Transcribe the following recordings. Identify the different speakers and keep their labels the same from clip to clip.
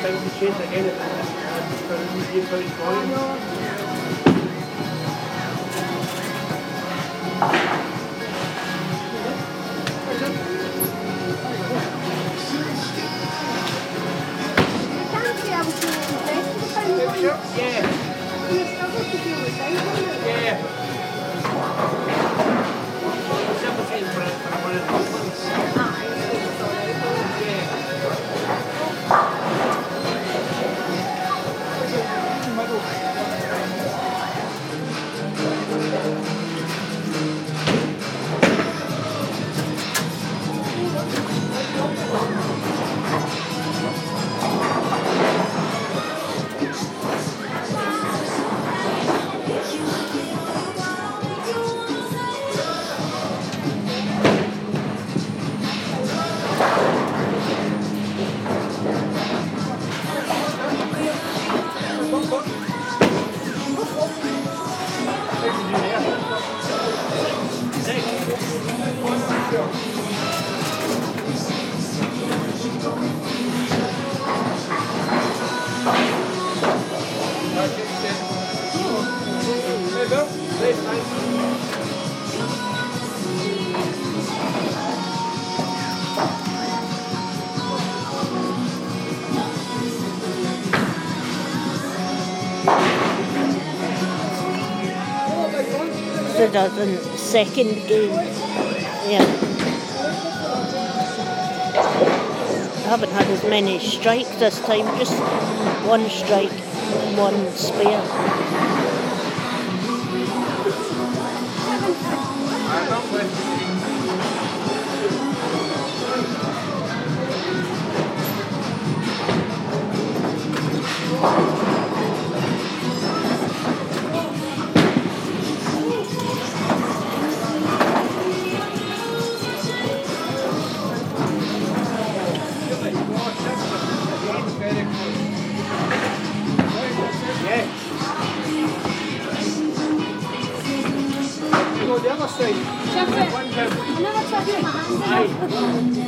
Speaker 1: time to change again for the new year going forward.
Speaker 2: The second game. Yeah. I haven't had as many strikes this time, just one strike, one spare.
Speaker 1: The other side.
Speaker 3: I never tried to put my hands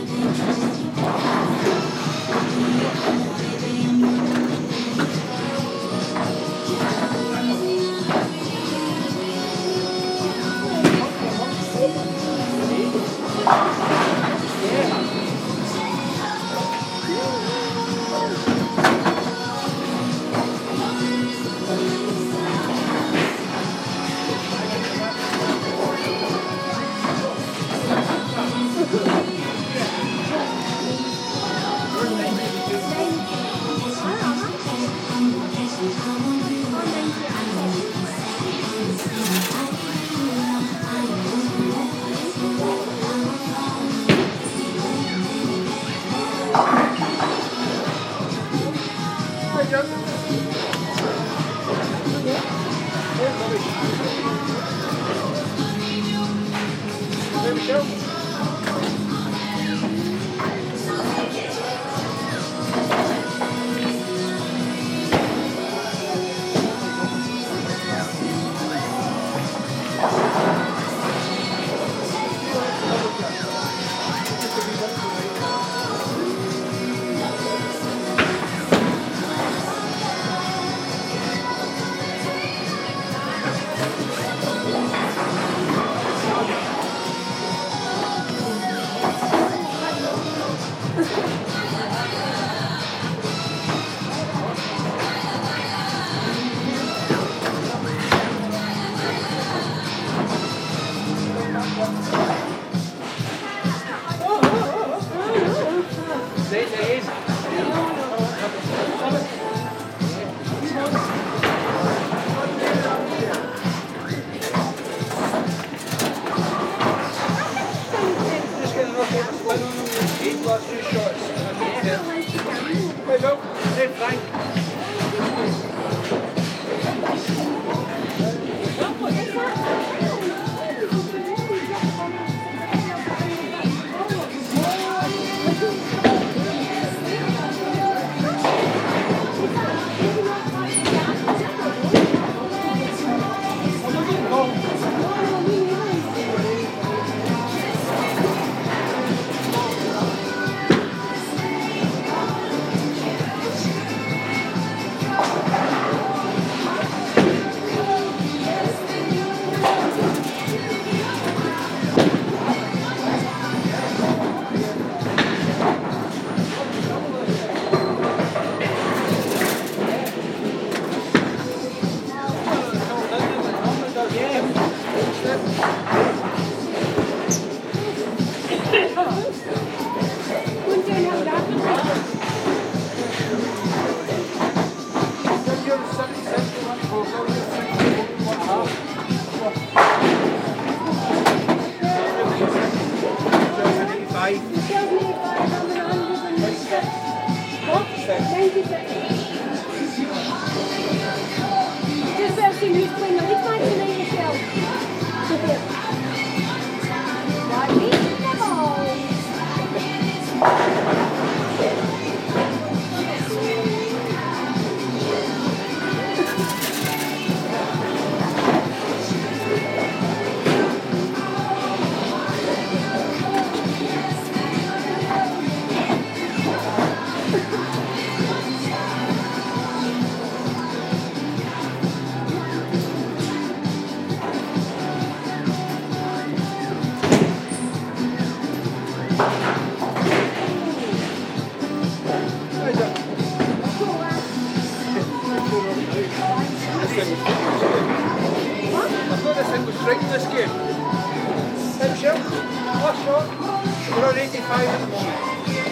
Speaker 1: Hey, Michelle. Last shot. We're on 85 at the moment.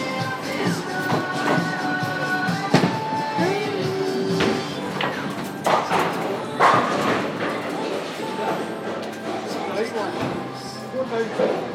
Speaker 1: Go down.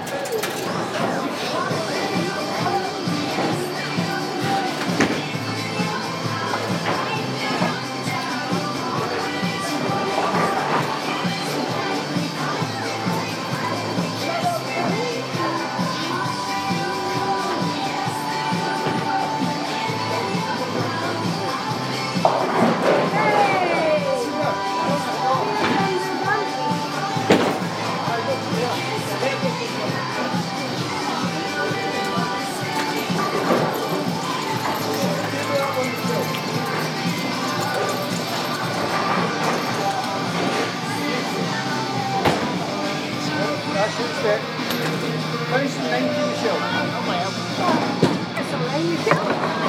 Speaker 1: That's it. Finish 90, Michelle.
Speaker 2: Oh well.
Speaker 3: That's all right, Michelle.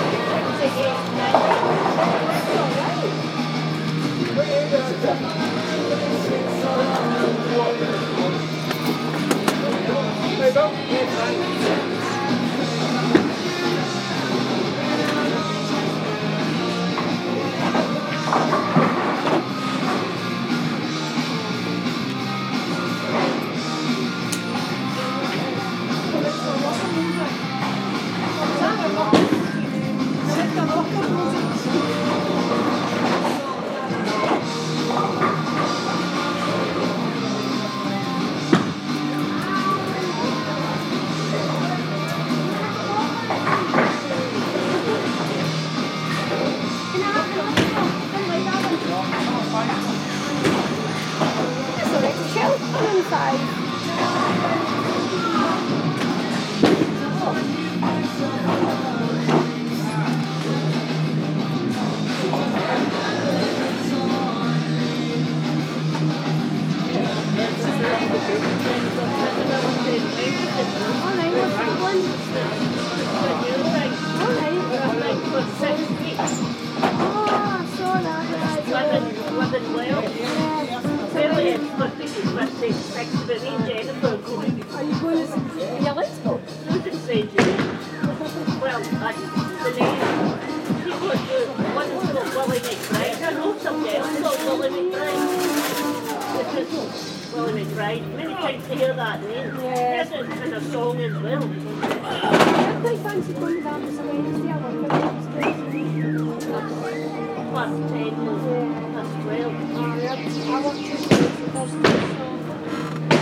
Speaker 1: Hey, Bill.
Speaker 3: That's all right, Michelle. I'm inside. All right, what's that one? All right. Oh, I saw that. Right.
Speaker 2: Living well.
Speaker 3: Yeah.
Speaker 2: Really, it's my biggest birthday next to me and Jennifer going.
Speaker 3: Are you going to... Yeah, let's go.
Speaker 2: Susan said to me, well, the name, people are doing, one is called Willie McBride. I know somebody else called Willie McBride. It's just Willie McBride. Many times to hear that name.
Speaker 3: Yeah.
Speaker 2: Heard it in a song as well.
Speaker 3: I quite fancy going down to some Wednesday. I want to go
Speaker 2: Plus 10, plus 12.
Speaker 3: I want to go to Thursday, so...